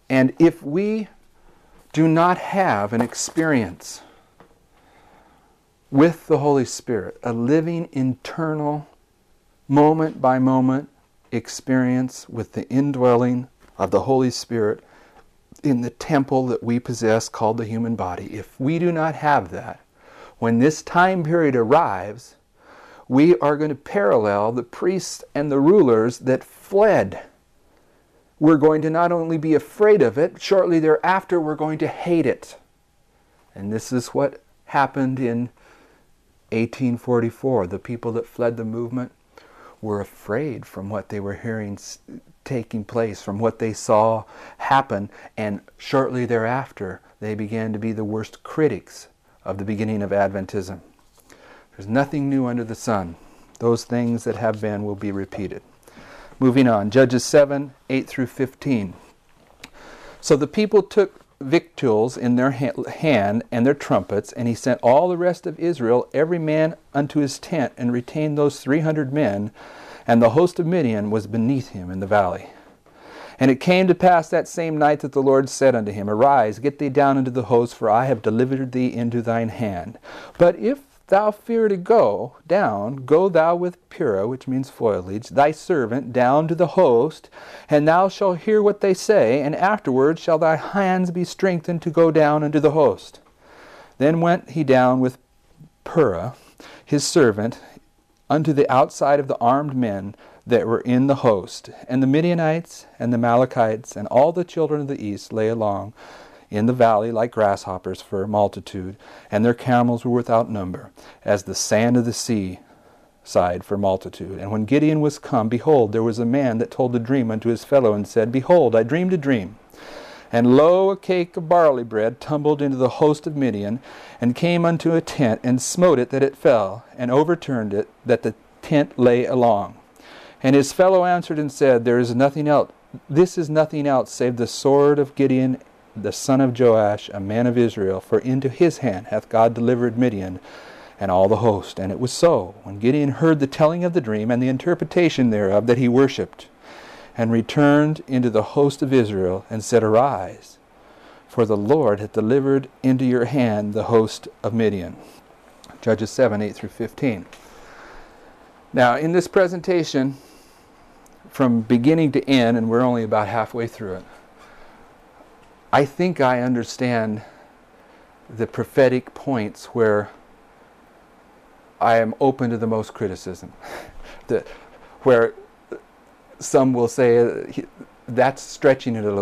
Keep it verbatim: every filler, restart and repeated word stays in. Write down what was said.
And if we do not have an experience with the Holy Spirit, a living, internal, moment by moment experience with the indwelling of the Holy Spirit in the temple that we possess called the human body, if we do not have that, when this time period arrives, we are going to parallel the priests and the rulers that fled. We're going to not only be afraid of it, shortly thereafter we're going to hate it. And this is what happened in eighteen forty-four. The people that fled the movement were afraid from what they were hearing taking place, from what they saw happen, and shortly thereafter they began to be the worst critics of the beginning of Adventism. There's nothing new under the sun. Those things that have been will be repeated. Moving on, Judges seven, eight through fifteen. So the people took victuals in their hand and their trumpets, and he sent all the rest of Israel, every man unto his tent, and retained those three hundred men, and the host of Midian was beneath him in the valley. And it came to pass that same night that the Lord said unto him, Arise, get thee down into the host, for I have delivered thee into thine hand. But if thou fear to go down, go thou with Purah, which means foliage, thy servant, down to the host, and thou shalt hear what they say, and afterward shall thy hands be strengthened to go down unto the host. Then went he down with Purah, his servant, unto the outside of the armed men that were in the host. And the Midianites and the Amalekites and all the children of the east lay along in the valley like grasshoppers for multitude, and their camels were without number, as the sand of the sea side for multitude. And when Gideon was come, behold, there was a man that told a dream unto his fellow, and said, Behold, I dreamed a dream. And lo, a cake of barley bread tumbled into the host of Midian, and came unto a tent, and smote it that it fell, and overturned it, that the tent lay along. And his fellow answered and said, There is nothing else. This is nothing else save the sword of Gideon, the son of Joash, a man of Israel, for into his hand hath God delivered Midian and all the host. And it was so, when Gideon heard the telling of the dream and the interpretation thereof, that he worshipped, and returned into the host of Israel, and said, Arise, for the Lord hath delivered into your hand the host of Midian. Judges seven, eight through fifteen. Now, in this presentation, from beginning to end, and we're only about halfway through it, I think I understand the prophetic points where I am open to the most criticism. the, where some will say, uh, that's stretching it a little